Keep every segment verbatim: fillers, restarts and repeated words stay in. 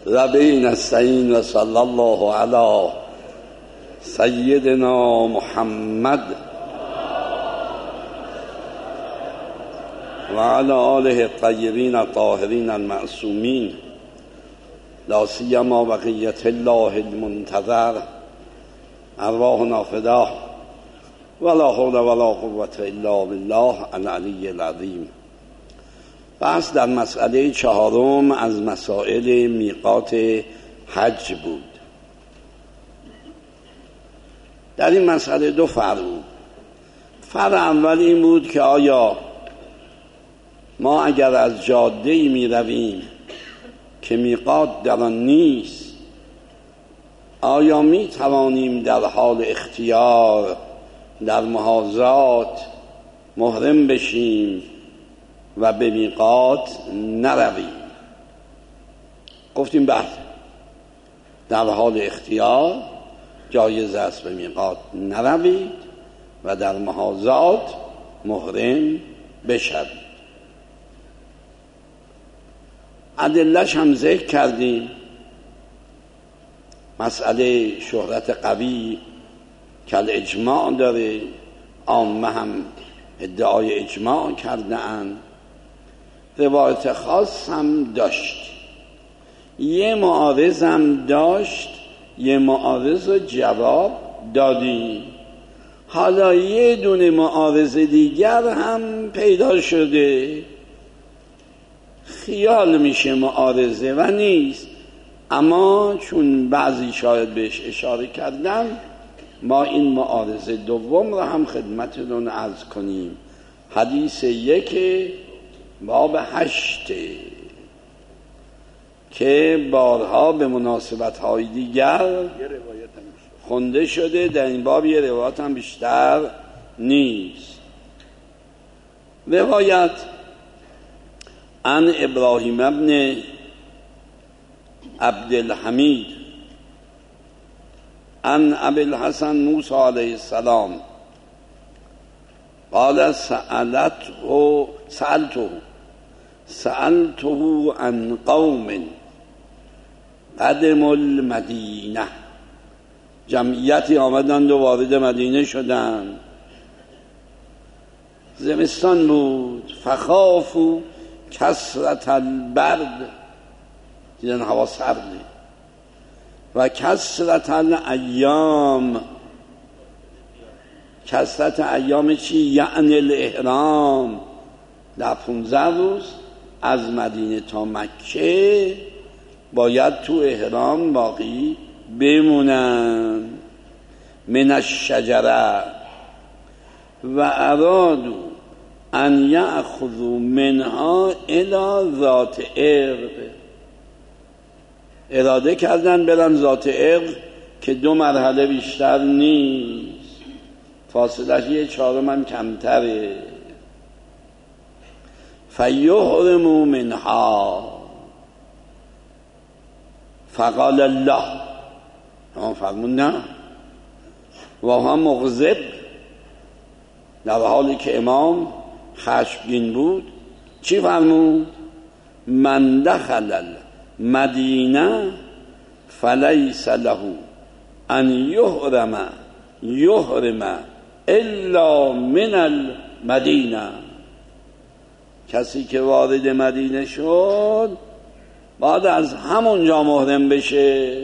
و به نستعین و صلی الله علی سیدنا محمد و علی آله الطیبین الطاهرین المعصومین لا سیما بقیة الله المنتظر ارواحنا فداه ولا حول ولا قوة الا بالله العلی العظیم. بحث در مسئله چهارم از مسائل میقات حج بود. در این مسئله دو فرع بود. فرع اول این بود که آیا ما اگر از جاده‌ای می رویم که میقات در آن نیست، آیا می توانیم در حال اختیار در محاذات محرم بشیم و به میقات نرویم؟ گفتیم بله، در حال اختیار جایز است به میقات نروید و در محاذات محرم بشوید. ادله‌اش هم ذکر کردیم. مسئله شهرت قوی که اجماع داره، عامه هم ادعای اجماع کرده‌اند. روایت خاص هم داشت، یه معارض هم داشت، یه معارض رو جواب دادیم. حالا یه دونه معارض دیگر هم پیدا شده، خیال میشه معارضه و نیست، اما چون بعضی شاید بهش اشاره کردن، ما این معارضه دوم را هم خدمتتون عرض کنیم. حدیث یک باب هشت که بارها به مناسبت‌های دیگر خونده شده، در این باب یه روایت هم بیشتر نیست. روایت عن ابراهیم ابن عبدالحمید عن ابی الحسن موسی علیه السلام قال سألته سألته سألته عن قوم قدموا المدینه، جمعیتی آمدند و وارد مدینه شدند، زمستان بود، فخافوا کثرت البرد، دیدن هوا سرده، و کثرت الایام، کثرت ایام چی؟ یعنی الاحرام، در پونزده روز از مدینه تا مکه باید تو احرام باقی بمونن. من الشجره و ارادو ان یأخذوا منها الی ذات عرق، اراده کردن برن ذات عرق که دو مرحله بیشتر نیست، فاصلش یه چهارم هم کمتره. فیحرموا منها، فقال الله، هم فرمون نه، و هم مغضب، در حالی که امام خشمگین بود چی فرمود؟ من دخل المدینه فلیس له ان یحرم یحرم الا من المدینه، کسی که وارد مدینه شد بعد از همونجا محرم بشه.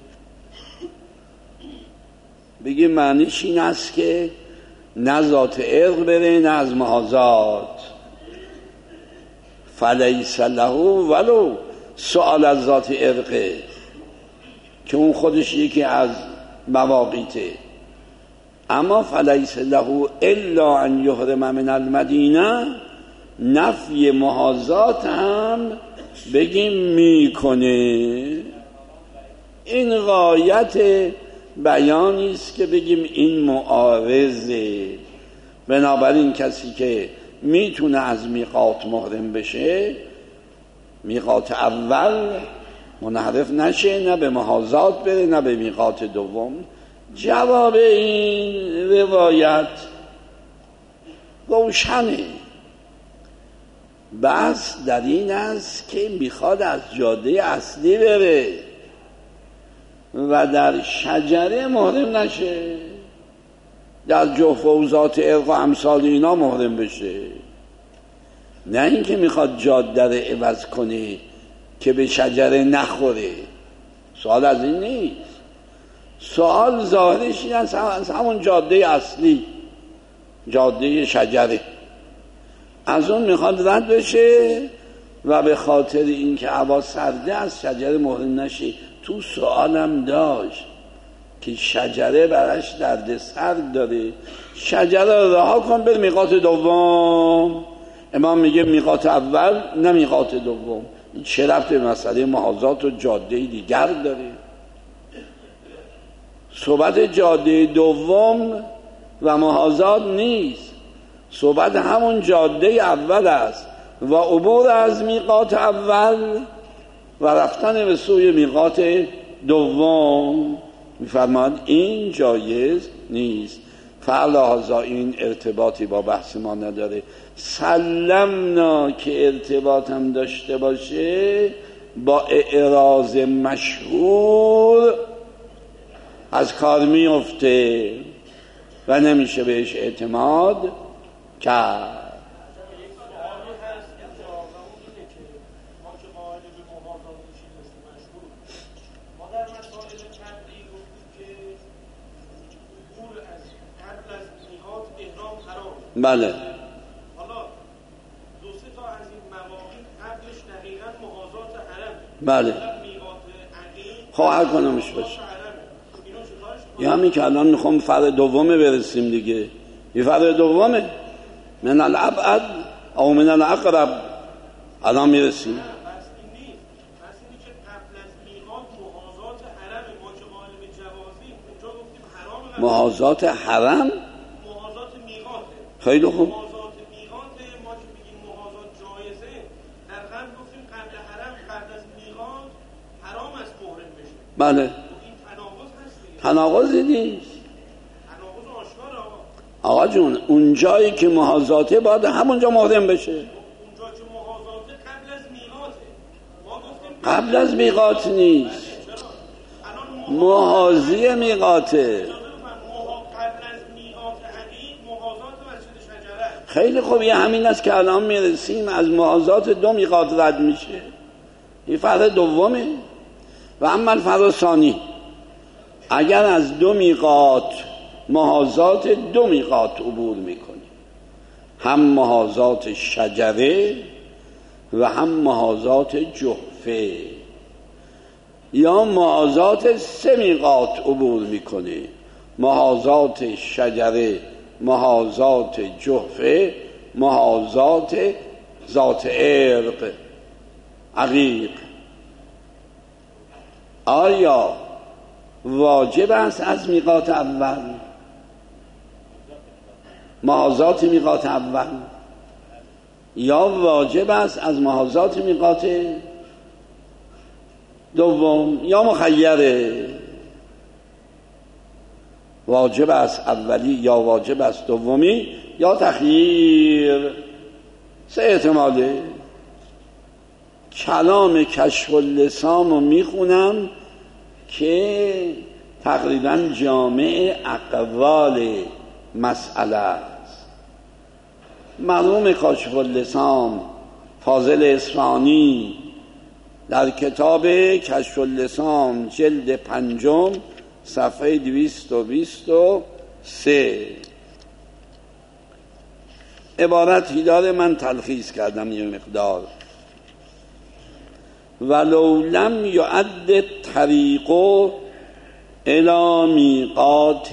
بگی معنیش این است که نه ذات عرق بره نه از محاذات. فلیس له ولو سؤال از ذات عرقه که اون خودش یکی از مواقیته، اما فلیس له الا ان یحرم من المدینه، نفی محاذات هم بگیم میکنه. این غایت بیانی است که بگیم این معارضه. بنابراین کسی که میتونه از میقات محرم بشه، میقات اول منحرف نشه، نه به محاذات بره نه به میقات دوم. جواب این روایت روشنه. بحث در این است که میخواد از جاده اصلی بره و در شجره محرم نشه، در جفوزات ارق و امثال اینا محرم بشه، نه اینکه میخواد جاده رو عوض کنه که به شجره نخوره. سوال از این نیست، سوال ظاهرش این است از همون جاده اصلی، جاده شجره، از اون میخواد رد بشه و به خاطر اینکه هوا سرده از شجره محرم نشه. تو سوالم داشت که شجره براش درد سرد داره، شجره رو رها کن بر میقات دوم. امام میگه میقات اول نه میقات دوم. این چه ربط به مسئله محاذات و جاده دیگر داره؟ صحبت جاده دوم و محاذات نیست، صحبت همون جاده اول است و عبور از میقات اول و رفتن به سوی میقات دوم. میفرماد این جایز نیست. فعلا این ارتباطی با بحث ما نداره. سلمنا که ارتباط هم داشته باشه با اعراض مشهور از کار میفته و نمیشه بهش اعتماد کرد. بله. حالا دو سه تا از این مواقع قبلش دقیقاً محاذات حرم. بله. خب هر کنمش باشه. یا همین که الان میخوام فرع دومه برسیم دیگه. این فرع دومه. من الابعد او من الاقرب. الان میرسیم. بس این نیست. بس اینی که قبل از میقات محاذات حرم ما که غالب جوازی اونجا گفتیم حرام. محاذات حرم؟ خیلی خوب. محاذات میقات ما که میگیم محاذات جایزه، در قبل گفتیم قبل حرم قبل از میقات حرام است محرم بشه. بله. این تناقض هست دیگه. تناقضی نیست. تناقض آشکار آقا. آقا جون اون جایی که محاذاته باید همونجا محرم بشه. اونجا که محاذاته قبل از میقاته. ما گفتیم قبل از میقات نیست. محاذی میقاته. خیلی خوب. یه همین است که الان میرسیم از محاذات دو میقات رد میشه. این فرع دومه. و اما الفرع ثانی، اگر از دو میقات محاذات دو میقات عبور میکنی، هم محاذات شجره و هم محاذات جحفه، یا محاذات سه میقات عبور میکنی، محاذات شجره، محاذات جحفه، محاذات ذات عرق عقیق، آیا واجب است از میقات اول محاذات میقات اول یا واجب است از محاذات میقات دوم یا مخیره؟ واجب است اولی یا واجب است دومی یا تخییر. سه احتماله. کلام کشف اللسان رو میخونم که تقریبا جامع اقوال مسئله است. مرحوم کاشف اللسان فاضل اصفهانی در کتاب کشف اللسان جلد پنجم صفحه دویست و بیست و سه عبارتی داره، من تلخیص کردم یه مقدار. ولو لم یعد طریق الی میقات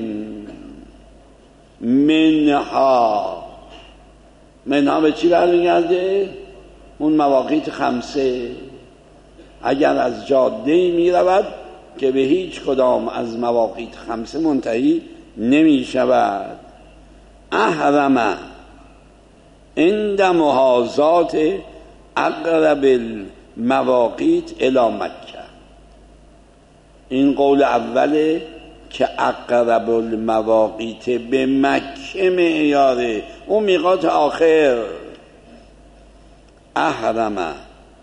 منها. منها به چی برمیگرده؟ اون مواقیت خمسه. اگر از جاده می رود که به هیچ کدام از مواقیت خمسه منتهی نمی شود، احرم عند محاذات اقرب المواقیت الی مکه. این قول اوله که اقرب المواقیت به مکه معیاره، اون میقات آخر. احرم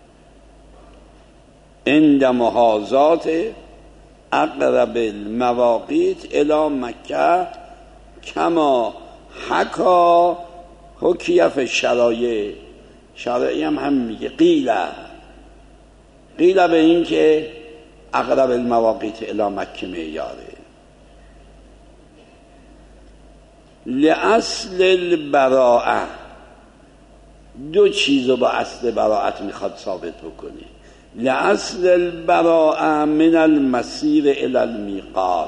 عند محاذات اقرب المواقیت الی مکه کما حکا حکیف شرایع. شرایع هم هم میگه قیله قیله به این که اقرب المواقیت الی مکه معیاره. لأصل البراءه، دو چیزو با اصل براءت میخواد ثابت بکنه. لأصل البراءه من المسیر الی المیقات،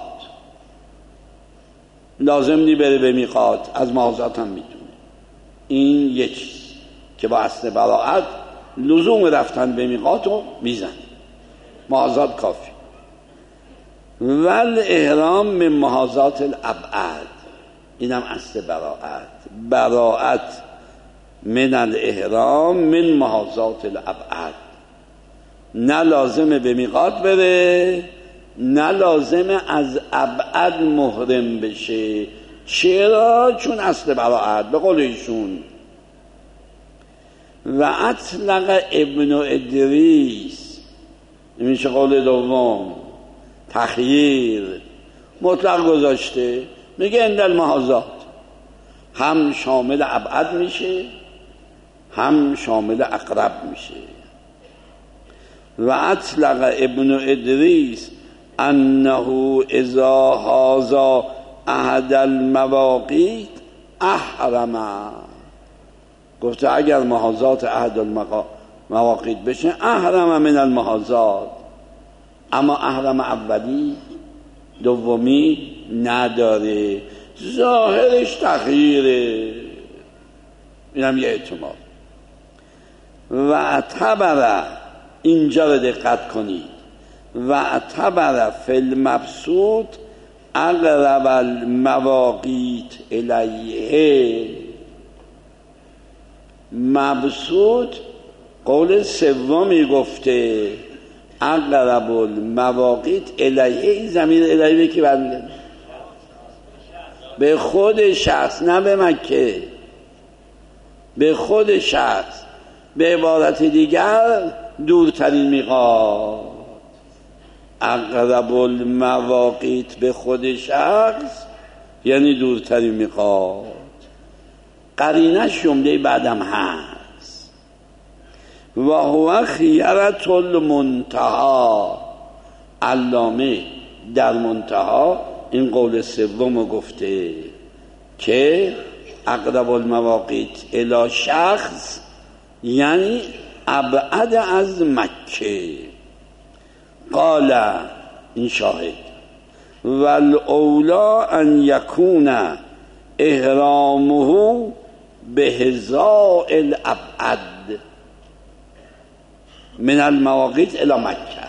لازم نی بره به میقات، از محاذات هم میتونه. این یک چیز که با اصل براءت لزوم رفتن به میقاتو میزنه، محاذات کافی. ول احرام من محاذات الابعد، اینم اصل براءت. براءت من الاحرام من محاذات الابعد، نه لازمه به میقات بره، نه لازمه از ابعد محرم بشه. چرا؟ چون اصل براءت به قول ایشون. و اطلق ابن ادریس، این میشه قول دوم، تخییر مطلق گذاشته، میگه عند المحاذات، هم شامل ابعد میشه هم شامل اقرب میشه. و اطلق ابن ادریس انه اذا حاذا احد المواقیت احرم، گفته اگر محاذات احد المواقیت بشه احرم من المحاذات، اما احرم اولی دومی نداره. ظاهرش تخییره، اینم یه احتمال. و اعتبر، اینجا رو دقت کنید، و اعتبر فی المبسوط اقرب المواقیت الیه. مبسوط قول سومی گفته اقرب المواقیت الیه، این ضمیر الیه به کی برمیگرده؟ به خود شخص، نه به مکه، به خود شخص. به عبارت دیگر دورترین میقات. اقرب المواقیت به خود شخص یعنی دورترین میقات. قرینش جمله بعدم هست. و هو خیرة المنتهی، علامه در منتها این قول سوم گفته که اقرب المواقیت الی شخص یعنی ابعد از مکه. قال، این شاهد، والاولا ان یکون احرامه بهزاء الابعد من المواقیت الی مکه،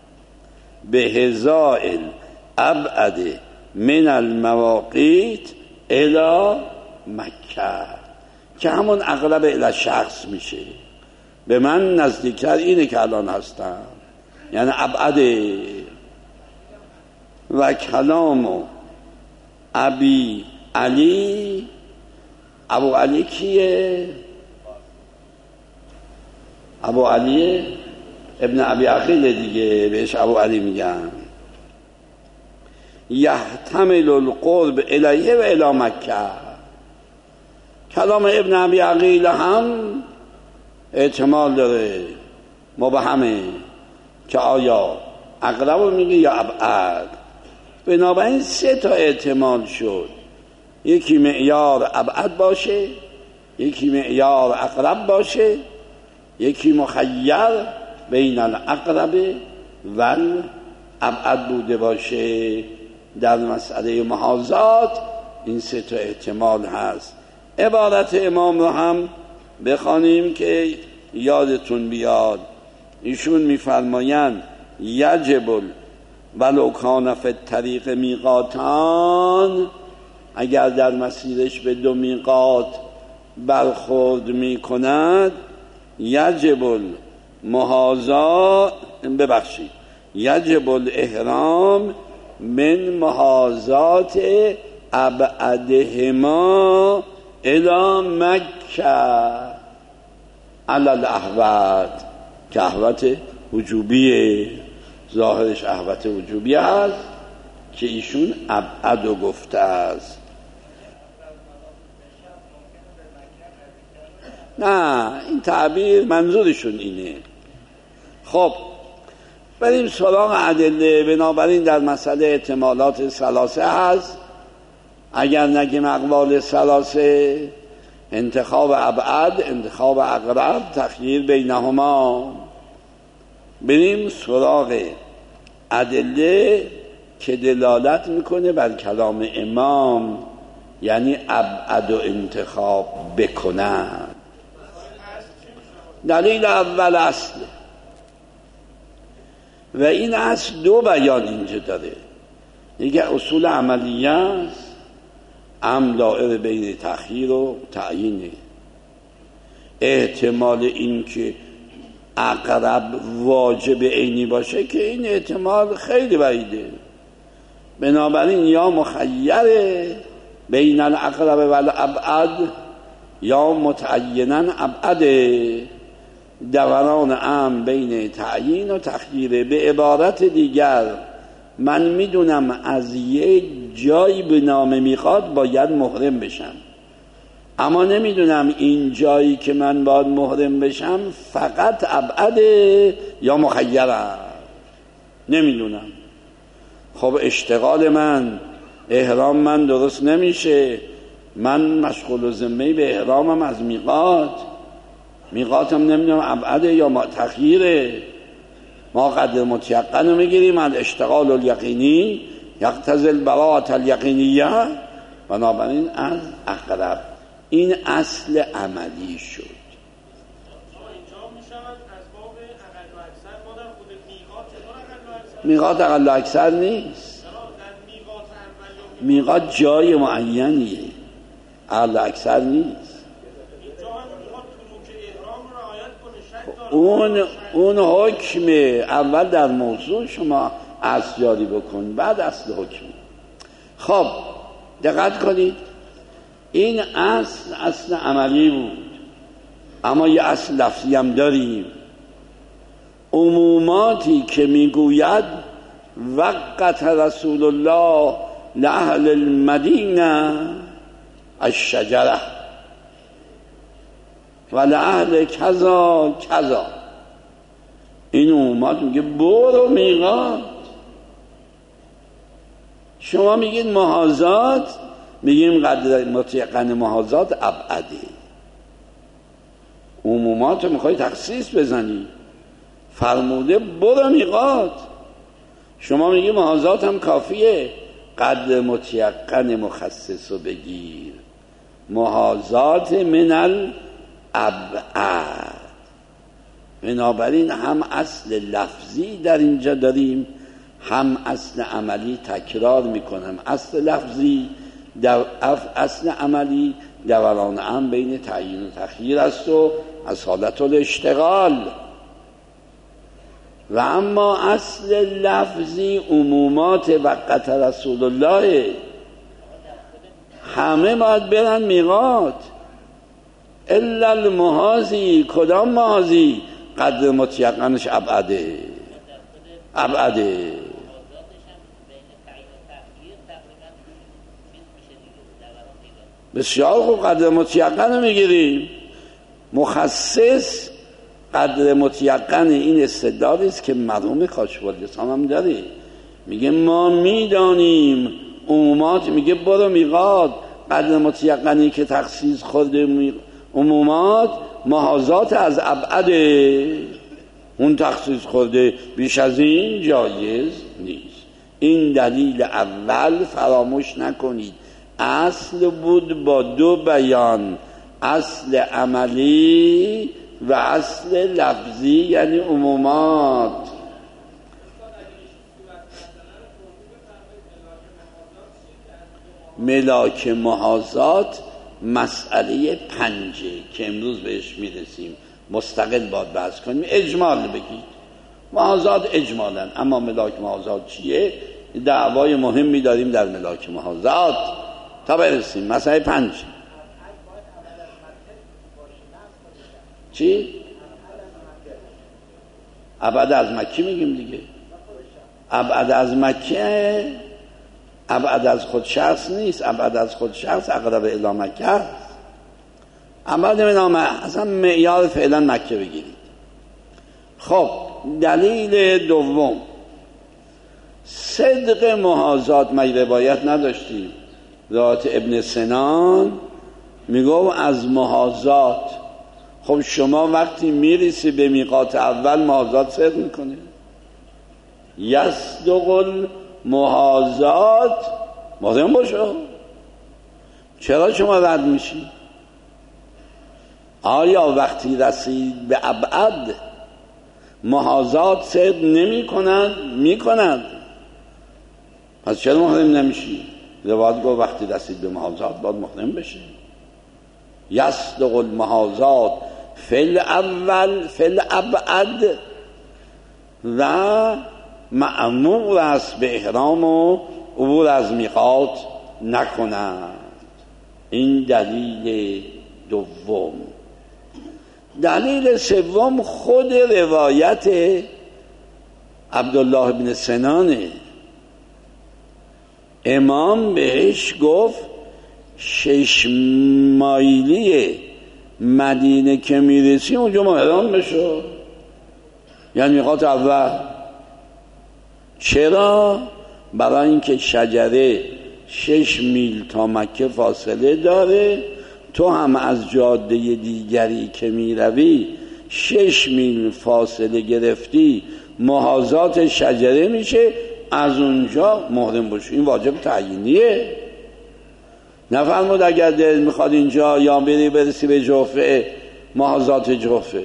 بهزاء الابعد من المواقیت الی مکه، که همون اقرب الی شخص میشه. به من نزدیکتر اینه که الان هستم، یعنی ابعده. و کلام ابی علی، ابو علی کیه؟ ابو علی ابن ابی عقیل دیگه، بهش ابو علی میگن. یحتمل القرب الیه و الی مکه. کلام ابن ابی عقیل هم احتمال داره، مبهمه که آیا اقرب میگه یا ابعد. بنابراین سه تا احتمال شد، یکی معیار ابعد باشه، یکی معیار اقرب باشه، یکی مخیر بین الاقرب و الابعد بوده باشه. در مسئله محاذات این سه تا احتمال هست. عبارت امام رو هم بخوانیم که یادتون بیاد. ایشون میفرمایند یجب ولو کان فی الطریق میقاتان، اگر در مسیرش به دو میقات برخورد میکند، یجب المحاذات، ببخشید یجب الاحرام من محاذات ابعدهما الی مکه. علل احوت که احوت وجوبیه، ظاهرش احوت وجوبی هست که ایشون ابعد و گفته است. نه این تعبیر منظورشون اینه. خب بریم سراغ ادله. بنابراین در مسئله احتمالات ثلاثه هست، اگر نگیم اقوال ثلاثه، انتخاب ابعد، انتخاب اقرب، تخییر بینهما. بریم سراغ ادله که دلالت میکنه بر کلام امام، یعنی ابعد و انتخاب بکنن. دلیل اول اصل و این اصل دو بیان اینجا داره. یکی اصول عملیه است، ام دائره بین تخییر و تعیینه. احتمال این که اقرب واجب عینی باشه که این احتمال خیلی بعیده. بنابراین یا مخیره بین الاقرب و الابعد یا متعینا ابعده، دوران ام بین تعیین و تخییر. به عبارت دیگر من میدونم از یک جایی به نام میقات باید محرم بشم، اما نمیدونم این جایی که من باید محرم بشم فقط ابعده یا مخیره، نمیدونم. خب اشتغال من، احرام من درست نمیشه، من مشغول و ذمه‌ای به احرامم از میقات، میقاتم نمیدونم ابعده یا تخییره. ما قدر متیقن رو میگیریم از اشتغال الیقینی یقتضی البراءة الیقینیه، بنابراین از اقرب. این اصل عملی شد. میقات اقل و اکثر نیست، میقات جای معینیه، اقل و اکثر نیست. اون اون حکم اول در موضوع شما اصل جاری بکن، بعد اصل حکم. خب دقت کنید، این اصل اصل عملی بود، اما یه اصل لفظی هم داریم. عموماتی که میگوید وقت رسول الله لأهل المدینه الشجره و لأهل کذا کذا، این عمومات میگه برو میقات. شما میگید محاذات، میگیم قدر متیقن محاذات ابعده. عمومات رو میخوای تخصیص بزنی، فرموده برو میقات. شما میگی محاذات هم کافیه، قدر متیقن مخصص رو بگیر. محاذات من الابعد. بنابراین هم اصل لفظی در اینجا داریم، هم اصل عملی. تکرار میکنم، اصل لفظی در اصل عملی دوران هم بین تعیین و تخییر است و از حالت الاشتغال. و اما اصل لفظی عمومات وقت رسول الله، همه باید برن میقات الا المحاذی. کدام محاذی؟ قدر متیقنش ابعده ابعده. بسیار خوب، قدر متیقن رو میگیریم. مخصص قدر متیقن این استدلالی است که مرحوم کاشف‌اللسان هم داره، میگه ما میدانیم عمومات، میگه برو میقات. قدر متیقنی که تخصیص خورده عمومات محاذات از ابعده، اون تخصیص خورده، بیش از این جایز نیست. این دلیل اول، فراموش نکنید، اصل بود با دو بیان، اصل عملی و اصل لفظی، یعنی عمومات. ملاک محاذات مسئله پنجه که امروز بهش میرسیم، مستقل باید بحث کنیم. اجمال بگید محاذات اجمالا، اما ملاک محاذات چیه؟ دعوای مهمی داریم در ملاک محاذات تا برسیم. مسئله پنج چی؟ ابعد از مکه میگیم دیگه. ابعد از مکه ابعد از خود شخص نیست، ابعد از خود شخص اقرب الی مکه است. ابعد من اصلا معیار فعلا مکه بگیرید. خب دلیل دوم، صدق محاذات. ما روایت نداشتیم روایت ابن سنان میگو از محاذات. خب شما وقتی میرسی به میقات اول محاذات صدق میکنه، یصدق المحاذات، مطمئن باشو. چرا شما رد میشی؟ آیا وقتی رسید به ابعد محاذات صدق نمی کنند؟ می کنند. پس چرا محرم نمیشی؟ روایت گفت وقتی رسید به محاذات باید محرم بشه. یصدق المحاذات فی الاول فی الابعد و مأمور است به احرام و عبور از میقات نکنند. این دلیل دوم. دلیل سوم خود روایت عبدالله بن سنانه. امام بهش گفت شش مایلی مدینه که میرسی اونجا محرم بشو، یعنی میقات اول. چرا؟ برای اینکه شجره شش میل تا مکه فاصله داره، تو هم از جاده دیگری که میروی شش میل فاصله گرفتی، محاذات شجره میشه، از اونجا محرم باشی. این واجب تعیینیه. نفرمود اگر دل میخواد اینجا یا بری برسی به جوفه، محاذات جوفه،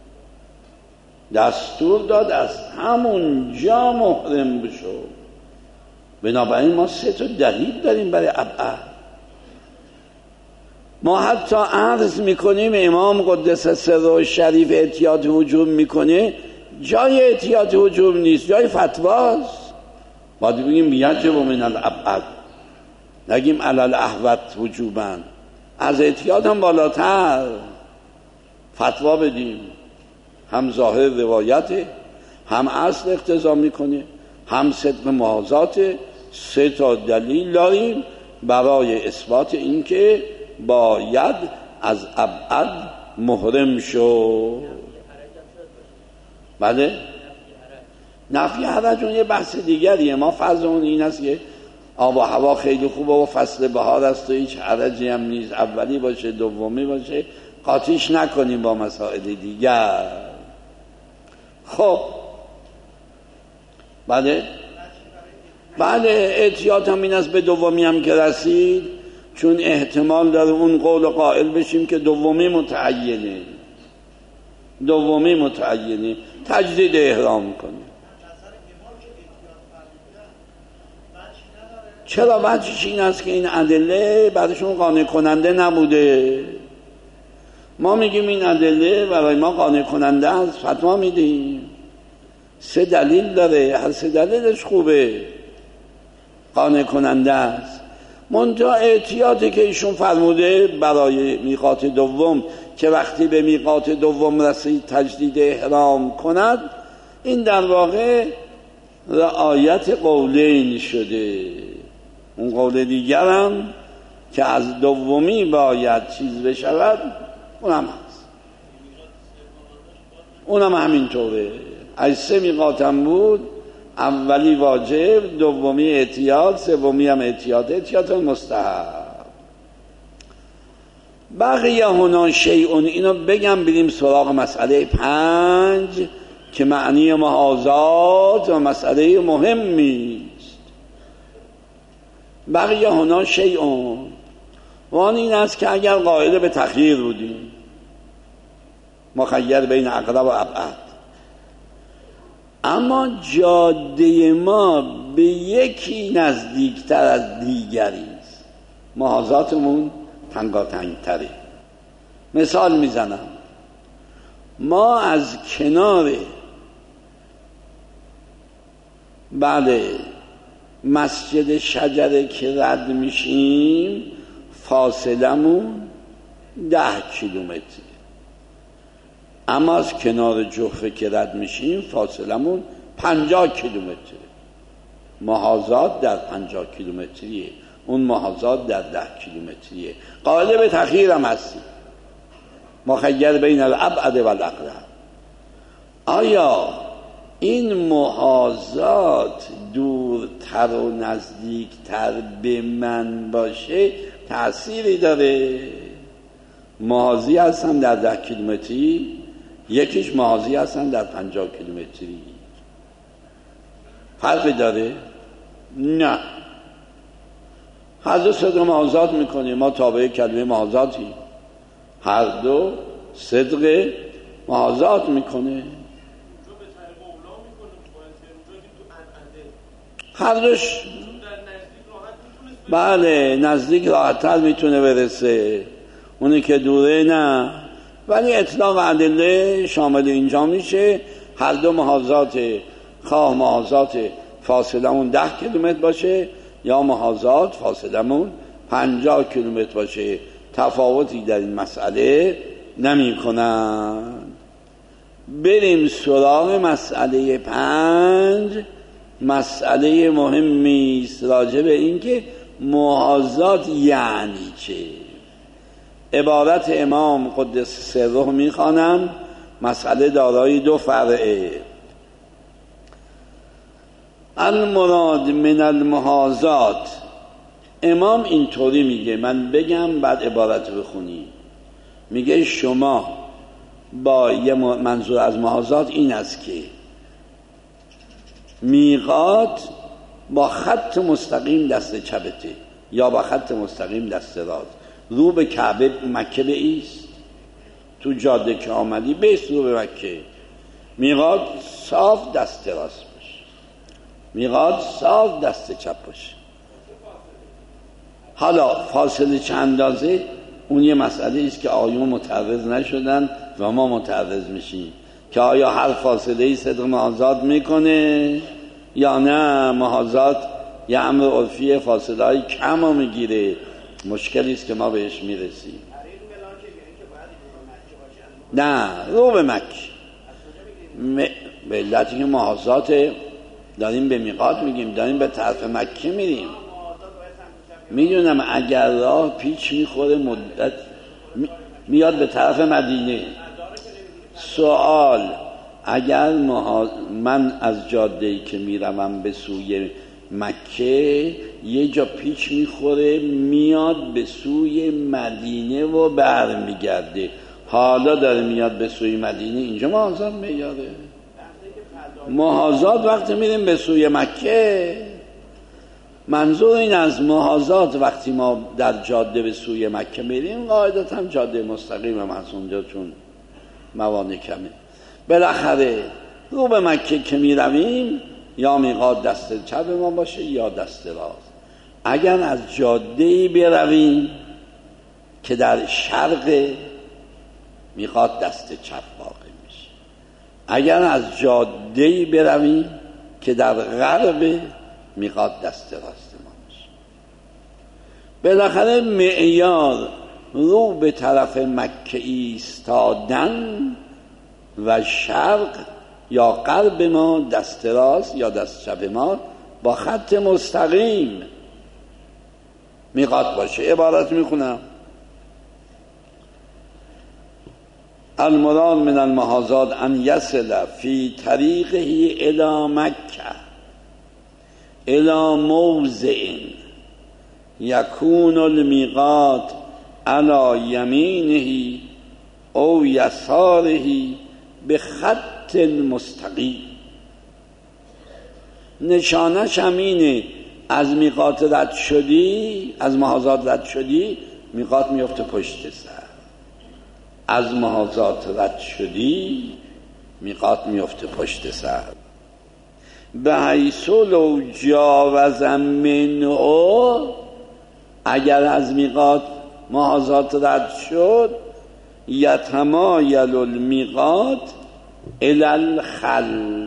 دستور داد از همونجا محرم بشو. بنابراین ما سه تا دلیل داریم برای ابعد. ما حتی عرض میکنیم امام قدس سره شریف احتیاط وجوب میکنه، جای احتیاط وجوب نیست، جای فتواست. باید بگیم یجب من الابعد، نگیم علی الاحوط وجوبا. از احتیاط هم بالاتر فتوا بدیم. هم ظاهر روایته، هم اصل اقتضا میکنه، هم صدق محاذات. سه تا دلیل داریم برای اثبات اینکه باید از ابعد محرم شو. بله؟ نفی حرج اون یه بحث دیگریه. ما فرض اون این است که آب و هوا خیلی خوبه و فصل بهار است و هیچ حرجی هم نیست، اولی باشه دومی باشه، قاطیش نکنیم با مسائل دیگر. خب بله بله احتیاط هم این است به دومی هم که رسید، چون احتمال داره اون قول قائل بشیم که دومی متعینه، دومی متعینه تجدید احرام کنه. چرا وجهش این است که این ادله برایشون قانع کننده نبوده. ما میگیم این ادله برای ما قانع کننده است، فتوا میدیم. سه دلیل داره، هر سه دلیلش خوبه، قانع کننده است. منتها احتیاطی که ایشون فرموده برای میقات دوم که وقتی به میقات دوم رسید تجدید احرام کند، این در واقع رعایت قولین شده. اون قول دیگرم که از دومی باید چیز بشود اونم هست، اونم همینطوره. از سه میقاتم بود، اولی واجب، دومی احتیاط، سومی هم احتیاط، احتیاط مستحب. بقیه هنا شیئون. اینو بگم بریم سراغ مسئله پنج که معنی محاذات و مسئله مهمی است. بقیه هنا شیئون وان این است که اگر قائل به تخییر بودیم، مخیر بین اقرب و ابعد، اما جاده ما به یکی نزدیکتر از دیگری است، محاذاتمون تنگاتنگ تره. مثال میزنم، ما از کنار بله مسجد شجره که رد میشیم فاصلمون ده کیلومتر. اما از کنار جحفه که رد میشیم فاصلمون پنجاه کیلومتره. محاذات در پنجاه کیلومتریه، اون محاذات در ده کیلومتریه. قائل به تأخیر هم هستیم، مخیر بین الابعد و الاقرب. آیا این محاذات دورتر و نزدیکتر به من باشه تأثیری داره؟ محاذی هستم در ده کیلومتری، یکیش محاذی هستم در پنجاه کیلومتری، فرقی داره؟ نه. هر دو صدق محاذات میکنه، ما تابع کلمه محاذاتی، هر دو صدق محاذات میکنه. هر دوش بله نزدیک راحت‌تر میتونه برسه، اونی که دوره نه. ولی اطلاق ادله شامل اینجا میشه هر دو محاذات، خواه محاذات فاصلمون ده کیلومتر باشه یا محاذات فاصلمون پنجاه کیلومتر باشه، تفاوتی در این مسئله نمی کنن. بریم سراغ مسئله پنج. مسئله مهمی است راجع به این که محاذات یعنی چه. عبارت امام قدس سره میخوانم، مسئله دارای دو فرعه. المراد من المحاذات، امام اینطوری میگه، من بگم بعد عبارت بخونی. میگه شما با یه منظور از محاذات این است که میقات با خط مستقیم دست چپته یا با خط مستقیم دست راست، رو به کعبه مکه بایست، تو جاده که آمدی بیست رو به مکه. میقات صاف دست راست باشه، میقات صاف دست چپ باشه. حالا فاصله چند اندازه اون یه مسئله است که آیون متعرض نشدن و ما متعرض میشیم که آیا هر فاصله ای صدق محاذات میکنه یا نه. محاذات یه امر عرفی، فاصله های کم رو میگیره، مشکلی است که ما بهش میرسیم. نه رو به مکه، به علتی که محاذات داریم به میقات میگیم، داریم به طرف مکه میریم. میدونم اگر راه پیچ میخوره مدت میاد به طرف مدینه. سوال، اگر من از جاده‌ای که میروم به سوی مکه یه جا پیچ میخوره میاد به سوی مدینه و بر میگرده، حالا داره میاد به سوی مدینه، اینجا محاذات میاره. محاذات وقتی میریم به سوی مکه، منظور این از محاذات وقتی ما در جاده به سوی مکه میریم قاعدتا جاده مستقیم هم هست اونجا چون موانع کمه. بالاخره رو به مکه که میرویم یا میقات دست چپ ما باشه یا دست راست. اگر از جاده‌ای برویم که در شرق، میقات دست چپ واقع میشه. اگر از جاده‌ای برویم که در غرب، میقات دست راست ما باشه. بالاخره معیار رو به طرف مکه ایستادن و شرق یا غرب ما دست راست یا دست چپ ما با خط مستقیم میقات باشه. عبارت میخونم: المراد من المحاذات ان یصل فی طریقه الی مکه الی موضع یکون المیقات علی یمینه او یساره به خط مستقیم. نشانش همینه، از میقات رد شدی، از محاذات رد شدی، میقات میفته پشت سر. از محاذات رد شدی، میقات میفته پشت سر. به حیث لو جاوز منه، اگر از میقات محاذات رد شد، یتمایل المیقات الی الخلف،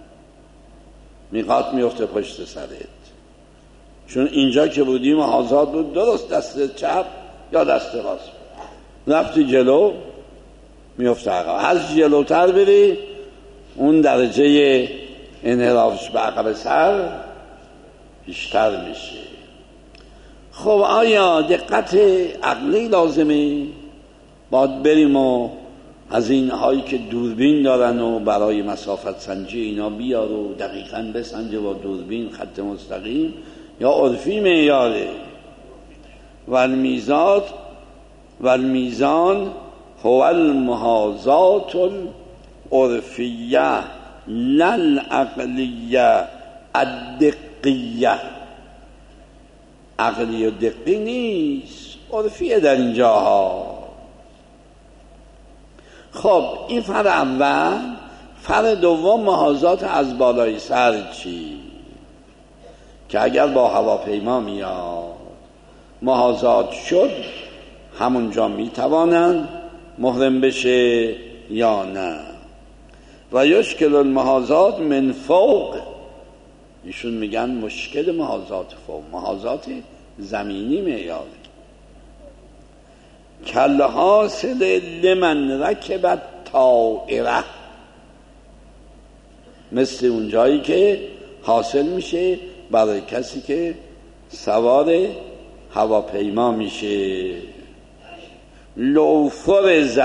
میقات میفته پشت سرت. چون اینجا که بودی محاذات بود، درست دست چپ یا دست راست، رفتی جلو میفته عقب. هر جلوتر بری اون درجه انحرافش به عقب سر بیشتر میشه. خب آیا دقت عقلی لازمه؟ باید بریم و از این هایی که دوربین دارن و برای مسافت سنجی اینا بیار و دقیقاً بسنجه با دوربین خط مستقیم، یا عرفی معیاره؟ والمیزان والمیزان هو المحاذات العرفیه لا العقلیه الدقیه. عقلی و دقی نیست، عرفیه در اینجاها. خب این فرع اول. فرع دوم محاذات از بالای سر چی؟ که اگر با هواپیما میاد محاذات شد همونجا میتوانند محرم بشه یا نه. و یشکل المحاذات من فوق، ایشون میگن مشکل محاذات فوق، محاذات زمینی معیاره. کل حاصل لمن رکبت طائره، مثل اون جایی که حاصل میشه برای کسی که سوار هواپیما میشه. لو فرض،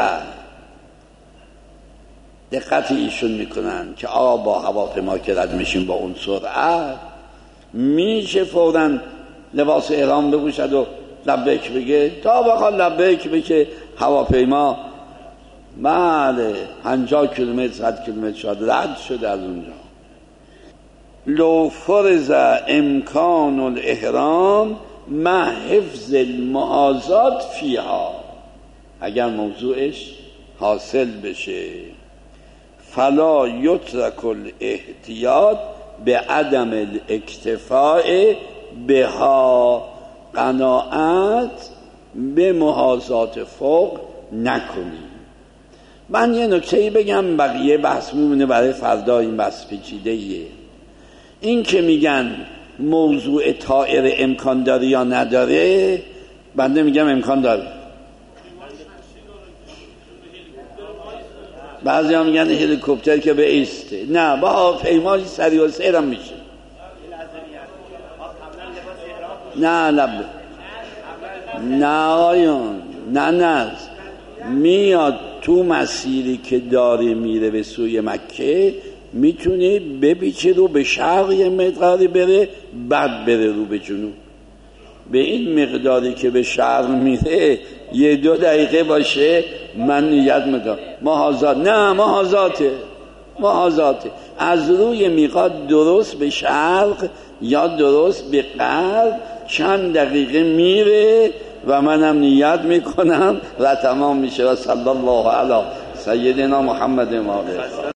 دقت ایشون میکنن که آقا با هواپیما که رد میشیم با اون سرعت میشه فوراً لباس احرام بپوشد و لبیک بگه، تا بخواد لبیک بگه هواپیما بله پنجاه کیلومتر صد کیلومتر شد رد شده از اونجا. لو فرض امکان الاحرام مع حفظ المحاذات فیها، اگر موضوعش حاصل بشه، فلا یترک الاحتیاط به عدم الاکتفاء بها، قناعت به محاذات فوق نکنیم. من یه نکته‌ای بگم، بقیه بحث میمونه برای فردا، این بحث پیچیده‌ایه. این که میگن موضوع طائره امکان داره یا نداره، بنده میگم امکان داره. بعضی هم میگن هلیکوپتر که به ایسته، نه با پیمایی سریع و سیرم میشه. نه لب نه آیون نه نه میاد تو مسیری که داره میره به سوی مکه، میتونه بپیچه رو به شرق یه مقداری بره، بعد بره رو به جنوب. به این مقداری که به شرق میره یه دو دقیقه باشه، من نیت میکنم محاذات، نه محاذاته محاذاته از روی میقات درست به شرق یا درست به غرب چند دقیقه میره و منم نیت میکنم و تمام میشه. و صلی الله علی سیدنا محمد و آله.